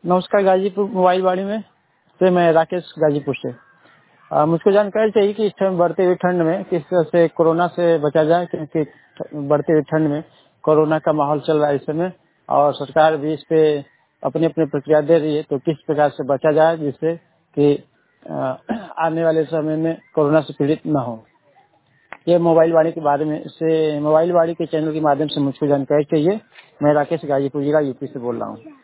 नमस्कार, गाजीपुर मोबाइल वाड़ी में से मैं राकेश गाजीपुर से। मुझको जानकारी चाहिए कि इस टाइम बढ़ते हुए ठंड में किस तरह से कोरोना से बचा जाए, क्योंकि बढ़ते हुए ठंड में कोरोना का माहौल चल रहा है इस समय और सरकार भी इस पे अपनी अपनी प्रक्रिया दे रही है। तो किस प्रकार से बचा जाए जिससे कि आने वाले समय में कोरोना से पीड़ित न हो। ये मोबाइल वाड़ी के बारे में से मोबाइल वाड़ी के चैनल के माध्यम से मुझको जानकारी चाहिए। मैं राकेश गाजीपुर जिला यूपी से बोल रहा हूँ।